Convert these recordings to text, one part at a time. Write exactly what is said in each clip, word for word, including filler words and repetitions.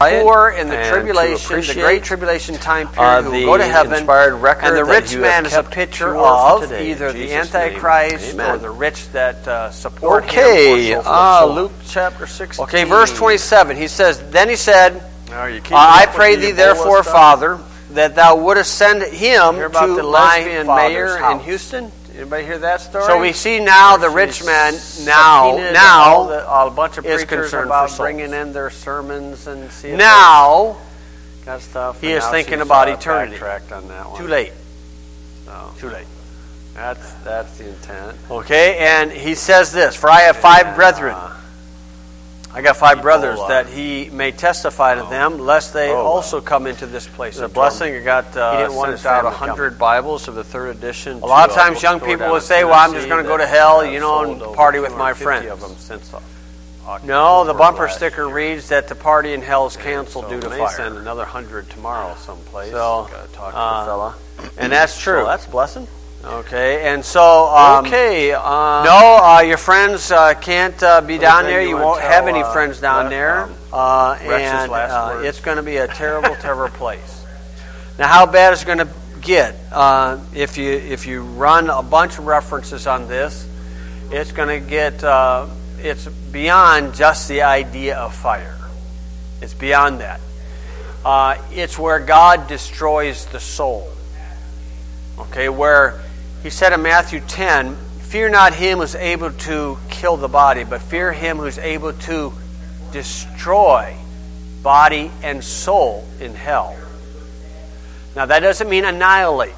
the poor in the tribulation, the great tribulation time period, uh, who will go to heaven, and the rich man is a picture of today, either the Antichrist or the rich that uh, support okay, him. Okay, uh, Luke chapter sixteen. Okay, verse twenty-seven. He says, "Then he said, uh, I pray thee therefore, Father, that thou wouldest send him to the lesbian mayor in Houston." Anybody hear that story? So we see now the rich man now now the, a bunch of is concerned about bringing in their sermons and see now got stuff. He is thinking about eternity. On that one. Too late. So, Too late. That's that's the intent. Okay, and he says this: "For I have five and, brethren." Uh, I got five brothers uh, that he may testify to oh, them, lest they oh, also come into this place the of blessing. I got uh, he didn't want sent out a hundred Bibles of the third edition. A lot of times, young people will say, "Well, I'm just going to go to hell, you know, and party with my friends." Of them since no, the bumper sticker reads that the party in hell is canceled so due to may fire. Send another hundred tomorrow, someplace. So, talk to uh, the fella, and that's true. So that's blessing. Okay, and so um, okay, uh, no, uh, your friends uh, can't uh, be down there. You, you won't have any uh, friends down let, there, um, uh, and uh, it's going to be a terrible, terrible place. Now, how bad is it going to get uh, if you if you run a bunch of references on this? It's going to get uh, it's beyond just the idea of fire. It's beyond that. Uh, it's where God destroys the soul. Okay, where he said in Matthew ten, "Fear not him who's able to kill the body, but fear him who's able to destroy body and soul in hell." Now that doesn't mean annihilate.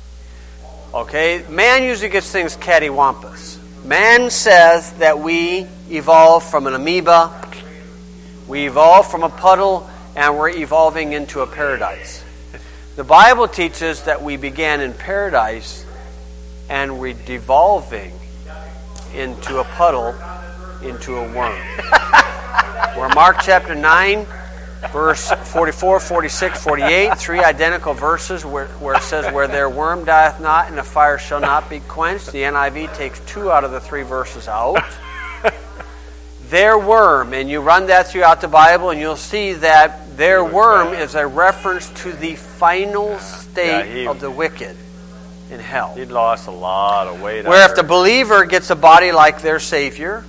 Okay, man usually gets things cattywampus. Man says that we evolved from an amoeba, we evolved from a puddle, and we're evolving into a paradise. The Bible teaches that we began in paradise and we're devolving into a puddle, into a worm. Where Mark chapter nine, verse forty-four, forty-six, forty-eight, three identical verses where, where it says, "Where their worm dieth not and the fire shall not be quenched." The N I V takes two out of the three verses out. Their worm, and you run that throughout the Bible and you'll see that their worm is a reference to the final state yeah, he, of the wicked in hell. He'd lost a lot of weight. Where if the believer gets a body like their Savior,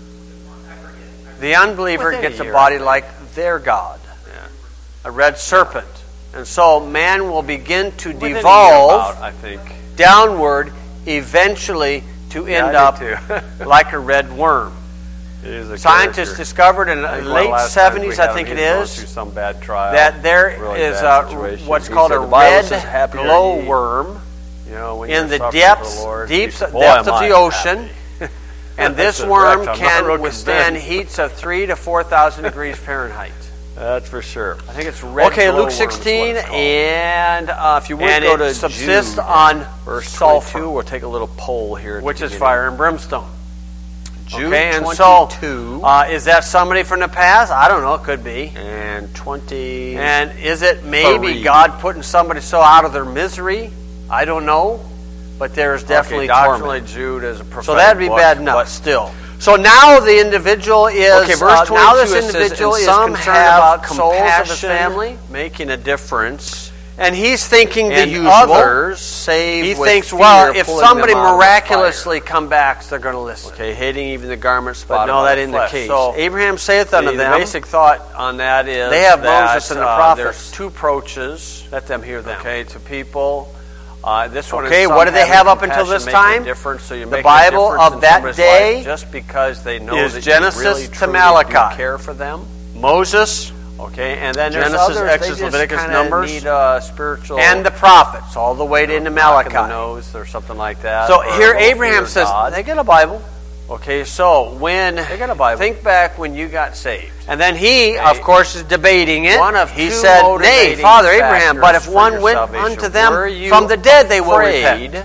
the unbeliever Within gets a, a body like their God. Yeah. A red serpent. And so man will begin to Within devolve about, I think. downward eventually to end yeah, up like a red worm. Scientists character. discovered in the late seventies, I think it is, some bad trial, that there really is a, what's called a red glowworm you know, in the depths, the Lord, deeps, say, depths of the ocean. And this worm can withstand heats of three to four thousand degrees Fahrenheit. That's for sure. I think it's red. Okay, Luke sixteen, and uh, if you would and go to subsist Jude, on verse sulfur, twenty-two, we'll take a little poll here, which is fire and brimstone. Jude okay, and twenty-two. so uh, is that somebody from the past? I don't know. It could be. And twenty. And is it maybe three. God putting somebody so out of their misery? I don't know. But there is definitely okay, torment. Jude is a prophetic so that'd be book, bad enough. But still. So now the individual is. Okay, verse twenty-two. Uh, now this individual says, is some concerned have about souls of his family, making a difference. And he's thinking the and usual. Others save he with thinks, fear, well, if somebody miraculously come back, they're going to listen. Okay, hating even the garment spot. But no, that isn't the case. So Abraham saith unto the, them. The basic thought on that is they have that, Moses and the uh, prophets. There's two approaches. Let them hear them. Okay, to people. Uh, this one okay, is what do they have up until this time? So you the Bible of that day just because they know is that Genesis you really, to truly Malachi. Do care for them. Moses. Okay, and then Genesis, there's others, Exodus, Leviticus, Numbers, need, uh, spiritual and the prophets, all the way to into Malachi. The nose or something like that. So here Abraham says God. they get a Bible. Okay, so when they got a Bible. Think back when you got saved, and then he, okay. of course, is debating it. One of he said, "Nay, Father Abraham, but if one went unto them from the dead, they will repent."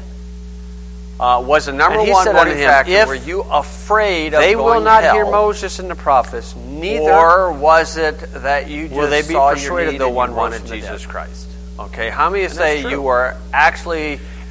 Uh, was the number and one motivating factor? If were you afraid of they going will not hell? hear Moses and the prophets, neither or was it that you just will they be saw persuaded the one wanted Jesus Christ? Okay, how many say you were actually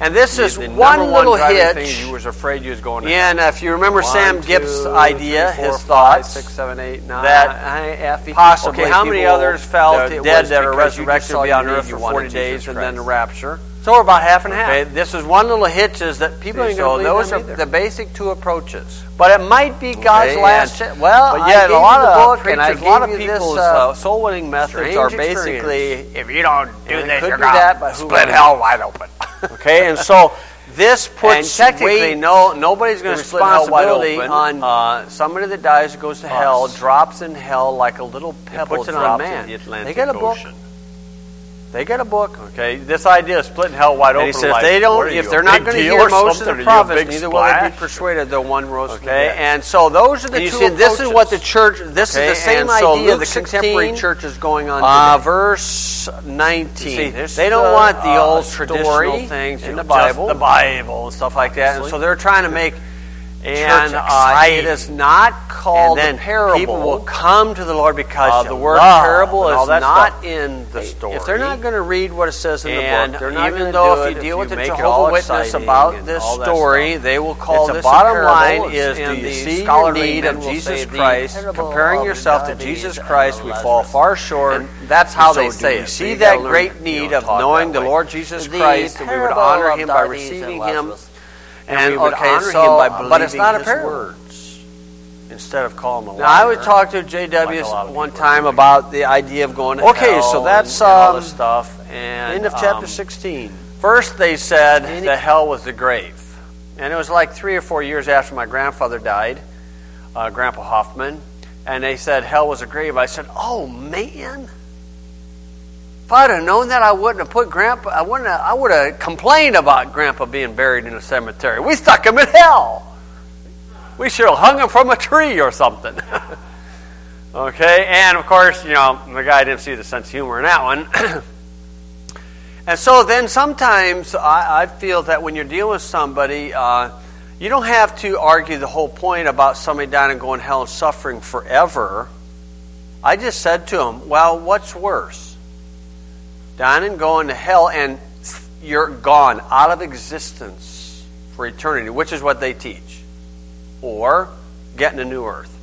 And this The- is the one number little driving hitch. thing, you was afraid you was going to And hell. if you remember One, Sam two, Gipp's three, idea, four, his five, thoughts, six, seven, eight, nine, that I- F E. possibly Okay, how many people others felt that are it dead was that are because you just resurrected saw will be on your earth need, for you wanted forty days Jesus and then the Christ. rapture. So we're about half and half. Okay, this is one little hitch is that people See, ain't so going to believe those them are either. the basic two approaches. But it might be God's Okay, last and- chance. Well, but yet I a gave lot you the of book, and I preachers, a lot gave of you this, people's uh, uh, soul winning methods strange are experience. basically, if you don't do And it this, could you're be going that, but to who split knows? hell wide open. Okay, and so this And puts technically, weight, no, nobody's going the to split hell wide responsibility open. on uh, somebody that dies goes to hell, us. drops in hell like a little pebble puts it on drops man. in the Atlantic They get a book. Ocean. They get a book. Okay, this idea of splitting hell wide And open. he said, if like, they what don't, are if you, they're a not big going to deal hear or most something? of Are the you a prophets, big neither will they be splash? persuaded, though one rose from the Okay, dead. and so those are the And you two see, this is approaches. what the church, this Okay, is the same and so idea Luke the contemporary sixteen, church is going on Uh, today. verse nineteen. See, this they is don't a- want the a old story traditional things in in the the Bible, Bible. the Bible and stuff like that. And Obviously. so they're trying to make And church uh, exciting. it is not called And then the parable. people will come to the Lord because Uh, you the word love parable and all is that not stuff. in the Hey, story. if If they're not going to read what it says in the And book, they're not even going to though do if it. you deal with the make it Jehovah all Witness exciting about and this all that story, stuff. they will call It's a this bottom parable, line is, and do the you see your scholarly need men of will Jesus say the Christ? parable Comparing of yourself to the Jesus diabetes Christ, and we the fall Lazarus. far short. And that's how So they do say you it. see You that gotta learn, great you need know, of talk knowing that the way. Lord Jesus The Christ, and we would parable honor of Him by diabetes receiving and Him, Lazarus. and, And we would okay, honor so, Him by but it's believing not a His parable. words instead of calling him a Now, I liar. would talk to J W Like a lot of one people are time doing. about the idea of going to Okay, hell so that's and, and all um, this stuff. and End of chapter um, sixteen. First, they said Any- that hell was the grave, and it was like three or four years after my grandfather died, uh, Grandpa Hoffman, and they said hell was a grave. I said, "Oh man, if I'd have known that, I wouldn't have put Grandpa. I wouldn't. Have, I would have complained about Grandpa being buried in a cemetery. We stuck him in hell. We should have hung him from a tree or something." Okay, and of course, you know, the guy didn't see the sense of humor in that one. And so then sometimes I, I feel that when you're dealing with somebody, uh, you don't have to argue the whole point about somebody dying and going to hell and suffering forever. I just said to him, well, what's worse? Dying and going to hell and you're gone, out of existence for eternity, which is what they teach. Or getting a new earth.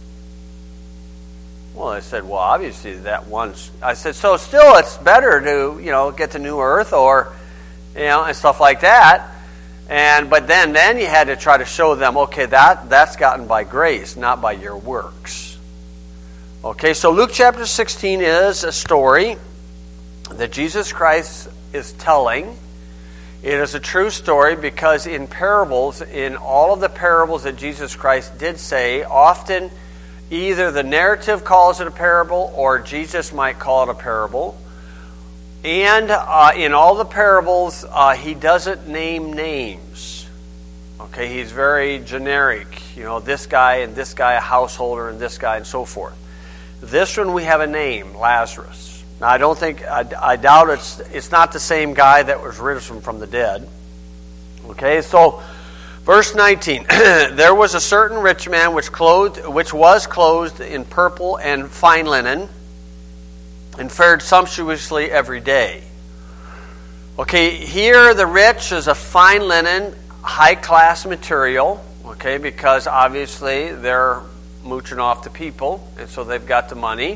Well, I said, well, obviously that one's... I said, so still it's better to, you know, get to new earth or, you know, and stuff like that. And But then, then you had to try to show them, okay, that, that's gotten by grace, not by your works. Okay, so Luke chapter sixteen is a story that Jesus Christ is telling. It is a true story because in parables, in all of the parables that Jesus Christ did say, often either the narrative calls it a parable or Jesus might call it a parable. And uh, in all the parables, uh, he doesn't name names. Okay, he's very generic. You know, this guy and this guy, a householder, and this guy, and so forth. This one we have a name, Lazarus. Now, I don't think, I, I doubt it's it's not the same guy that was risen from the dead. Okay, so verse nineteen, there was a certain rich man which clothed, which was clothed in purple and fine linen, and fared sumptuously every day. Okay, here the rich is a fine linen, high class material. Okay, because obviously they're mooching off the people, and so they've got the money.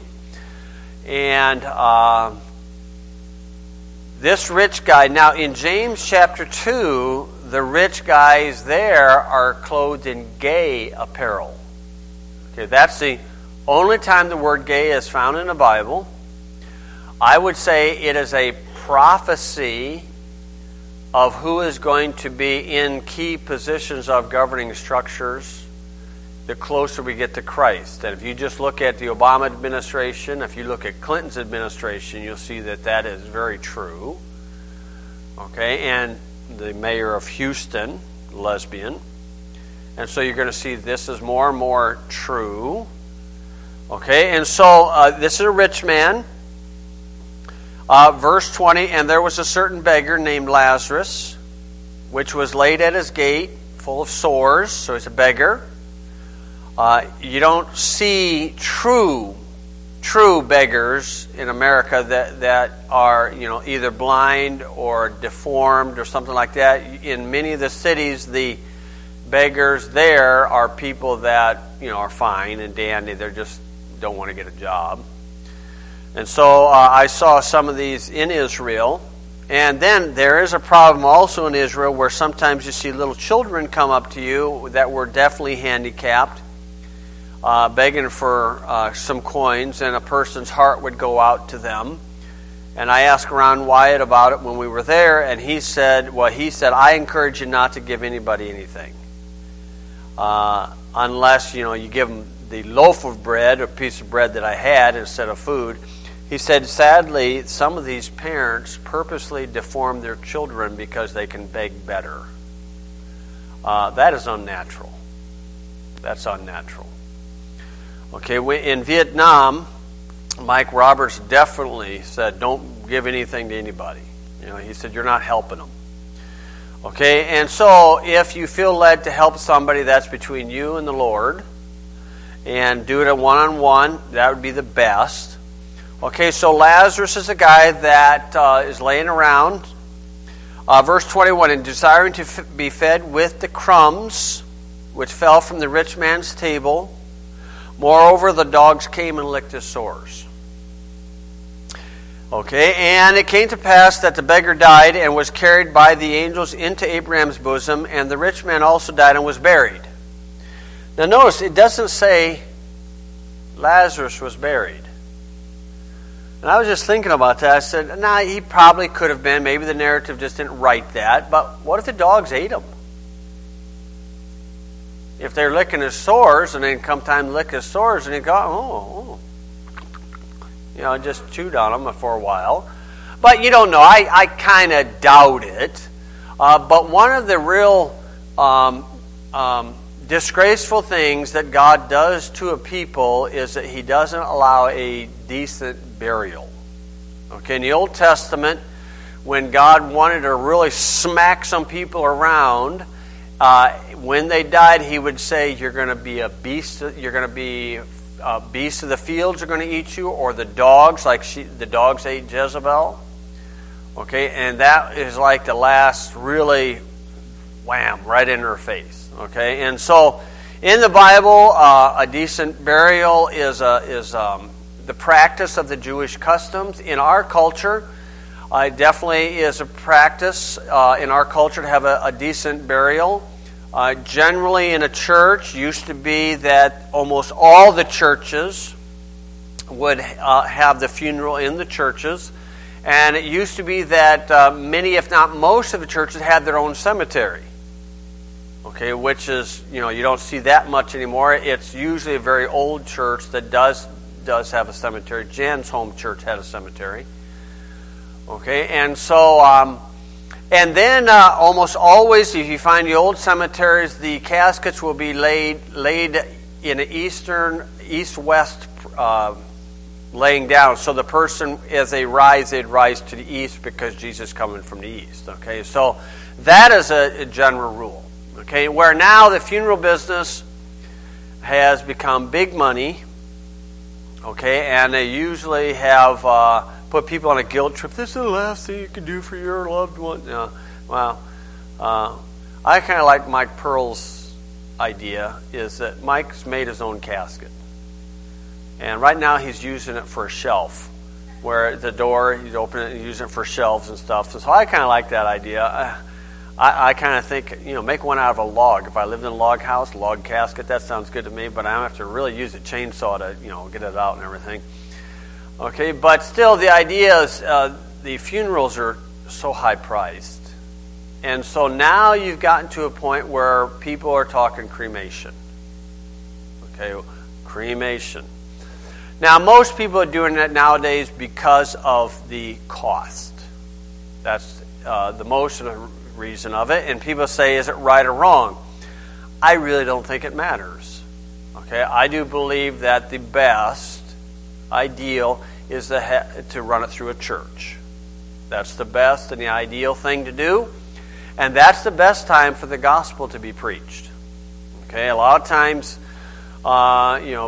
And uh, this rich guy, now in James chapter two, the rich guys there are clothed in gay apparel. Okay, that's the only time the word gay is found in the Bible. I would say it is a prophecy of who is going to be in key positions of governing structures the closer we get to Christ. And if you just look at the Obama administration, if you look at Clinton's administration, you'll see that that is very true. Okay, and the mayor of Houston, lesbian. And so you're going to see this is more and more true. Okay, and so uh, this is a rich man. Uh, verse twenty, and there was a certain beggar named Lazarus, which was laid at his gate, full of sores, so he's a beggar. Uh, you don't see true true beggars in America that, that are, you know, either blind or deformed or something like that. In many of the cities, the beggars there are people that, you know, are fine and dandy. They just don't want to get a job. And so uh, I saw some of these in Israel. And then there is a problem also in Israel where sometimes you see little children come up to you that were definitely handicapped, uh, begging for uh, some coins, and a person's heart would go out to them. And I asked Ron Wyatt about it when we were there, and he said, well, he said, I encourage you not to give anybody anything. Uh, unless, you know, you give them the loaf of bread or piece of bread that I had instead of food. He said, sadly, some of these parents purposely deform their children because they can beg better. Uh, that is unnatural. That's unnatural. Okay, we, in Vietnam, Mike Roberts definitely said, don't give anything to anybody. You know, he said, you're not helping them. Okay, and so if you feel led to help somebody, that's between you and the Lord. And do it at one-on-one, that would be the best. Okay, so Lazarus is a guy that uh, is laying around. Uh, verse twenty-one, and desiring to f- be fed with the crumbs which fell from the rich man's table. Moreover, the dogs came and licked his sores. Okay, and it came to pass that the beggar died and was carried by the angels into Abraham's bosom, and the rich man also died and was buried. Now notice, it doesn't say Lazarus was buried. And I was just thinking about that. I said, nah, he probably could have been. Maybe the narrative just didn't write that. But what if the dogs ate him? If they're licking his sores, and then come time to lick his sores, and he go, oh, oh. You know, just chewed on them for a while. But you don't know. I, I kind of doubt it. Uh, but one of the real um, um, disgraceful things that God does to a people is that He doesn't allow a decent burial. Okay, in the Old Testament, when God wanted to really smack some people around, uh, when they died, He would say, "You're going to be a beast. You're going to be uh, beasts of the fields are going to eat you, or the dogs, like she, the dogs ate Jezebel." Okay, and that is like the last really wham right in her face. Okay, and so in the Bible, uh, a decent burial is a, is um, the practice of the Jewish customs. In our culture, uh, it definitely is a practice uh, in our culture to have a, a decent burial. Uh, generally, in a church, used to be that almost all the churches would uh, have the funeral in the churches, and it used to be that uh, many, if not most, of the churches had their own cemetery. Okay, which is, you know, you don't see that much anymore. It's usually a very old church that does does have a cemetery. Jan's home church had a cemetery. Okay, and so, um, and then uh, almost always, if you find the old cemeteries, the caskets will be laid laid in an eastern, east-west uh, laying down. So the person, as they rise, they'd rise to the east because Jesus is coming from the east. Okay, so that is a, a general rule. Okay, where now the funeral business has become big money, okay, and they usually have uh, put people on a guilt trip. This is the last thing you can do for your loved one. Uh, well, uh, I kind of like Mike Pearl's idea, is that Mike's made his own casket. And right now he's using it for a shelf, where the door, he's open it and using it for shelves and stuff. So I kind of like that idea. Uh, I, I kind of think, you know, make one out of a log. If I lived in a log house, log casket, that sounds good to me, but I don't have to really use a chainsaw to, you know, get it out and everything. Okay, but still the idea is uh, the funerals are so high priced. And so now you've gotten to a point where people are talking cremation. Okay, cremation. Now, most people are doing that nowadays because of the cost. That's uh, the most reason of it, and people say, is it right or wrong? I really don't think it matters. Okay, I do believe that the best ideal is to, ha- to run it through a church. That's the best and the ideal thing to do, and that's the best time for the gospel to be preached. Okay, a lot of times, uh, you know,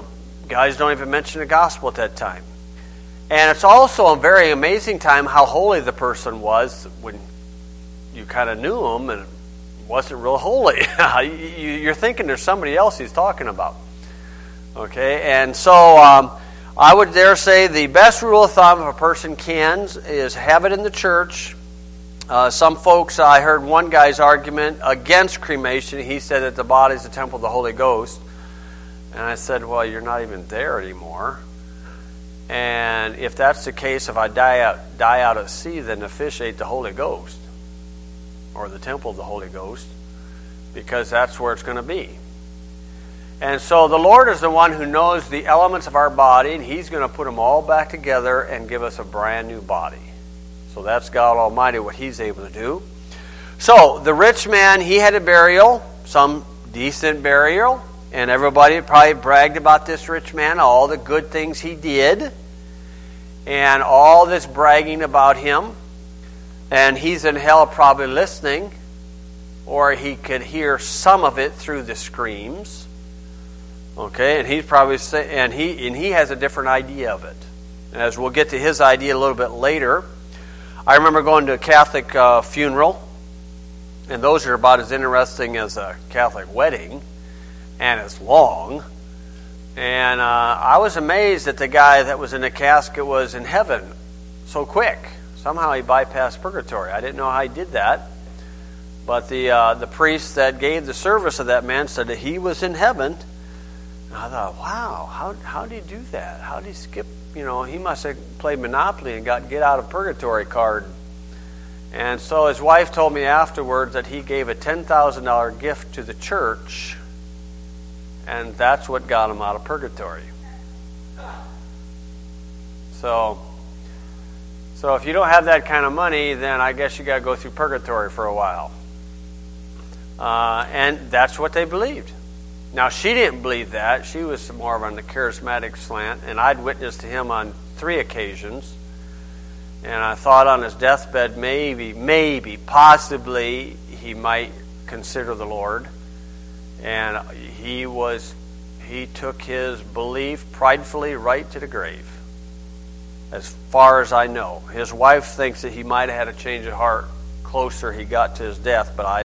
guys don't even mention the gospel at that time. And it's also a very amazing time how holy the person was when you kind of knew him and it wasn't real holy. You're thinking there's somebody else he's talking about. Okay, and so um, I would dare say the best rule of thumb if a person can is have it in the church. Uh, some folks, I heard one guy's argument against cremation. He said that the body is the temple of the Holy Ghost. And I said, well, you're not even there anymore. And if that's the case, if I die out, die out at sea, then the fish ate the Holy Ghost, or the temple of the Holy Ghost, because that's where it's going to be. And so the Lord is the one who knows the elements of our body, and He's going to put them all back together and give us a brand new body. So that's God Almighty, what He's able to do. So the rich man, he had a burial, some decent burial. And everybody probably bragged about this rich man, all the good things he did, and all this bragging about him. And he's in hell probably listening, or he could hear some of it through the screams. Okay, and he's probably say, and he and he has a different idea of it. And as we'll get to his idea a little bit later, I remember going to a Catholic uh, funeral, and those are about as interesting as a Catholic wedding. And it's long. And uh, I was amazed that the guy that was in the casket was in heaven so quick. Somehow he bypassed purgatory. I didn't know how he did that. But the uh, the priest that gave the service of that man said that he was in heaven. And I thought, wow, how how did he do that? How did he skip? You know, he must have played Monopoly and got get out of purgatory card. And so his wife told me afterwards that he gave a ten thousand dollars gift to the church. And that's what got him out of purgatory. So, so if you don't have that kind of money, then I guess you got to go through purgatory for a while. Uh, and that's what they believed. Now, she didn't believe that. She was more of on the charismatic slant, and I'd witnessed to him on three occasions. And I thought on his deathbed, maybe, maybe, possibly, he might consider the Lord. And he was, he took his belief pridefully right to the grave. As far as I know. His wife thinks that he might have had a change of heart closer he got to his death, but I